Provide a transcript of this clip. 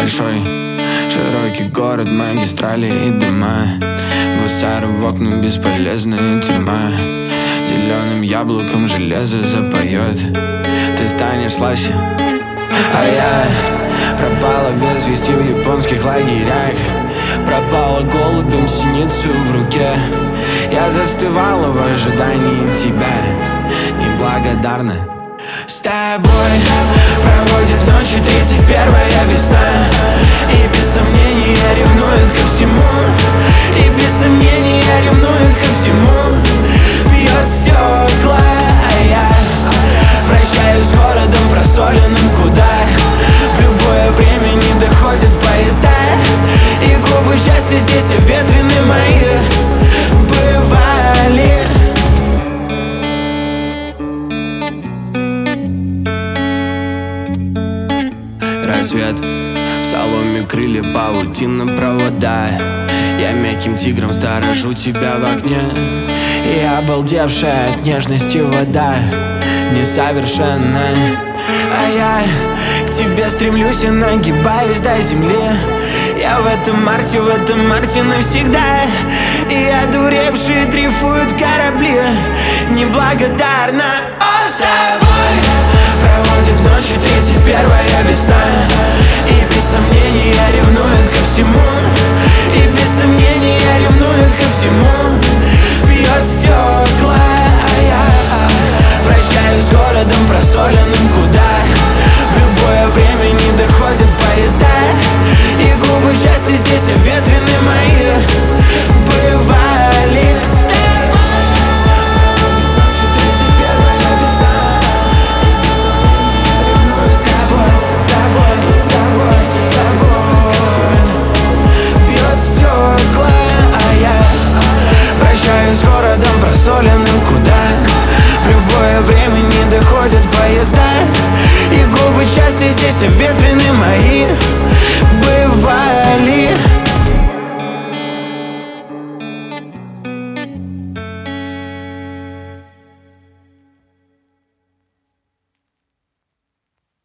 большой, широкий город, магистрали и дома. Гусары в окнах, бесполезная тюрьма. Зеленым яблоком железо запоет. Ты станешь слаще, а я пропала без вести в японских лагерях. Пропала голубем синицу в руке. Я застывала в ожидании тебя, неблагодарна. С тобой проводит ночи 31-я весна. И без сомнения ревнует ко всему. И без сомнения ревнует ко всему. Бьет стекла, а я прощаюсь с городом просоленным, куда в любое время не доходят поезда. И губы счастья здесь ветрены мои бывали. Рассвет, в соломе крылья, паутина, провода. Я мягким тигром сторожу тебя в окне. И обалдевшая от нежности вода несовершенна. А я к тебе стремлюсь и нагибаюсь до земли. Я в этом марте навсегда. И одуревшие дрейфуют корабли. Неблагодарна. О, с тобой проводит ночи 31-я весна. И без сомнения ревнует ко всему. И без сомнения ревнует ко всему. Бьет стекла, а я прощаюсь с городом просоленным, куда в любое время не доходят поезда. И губы счастья здесь ветрены мои бывали. С тобой ночи 31-я весна. С тобой бьет стекла, а я прощаюсь с городом просоленным, куда в любое время не доходят поезда. И губы счастья здесь ветрены мои